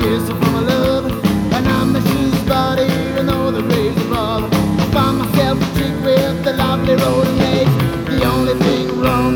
whistle for my love, and I'm the shoes body, even though the rays above. I found myself a chick with the lovely rolling legs. The only thing wrong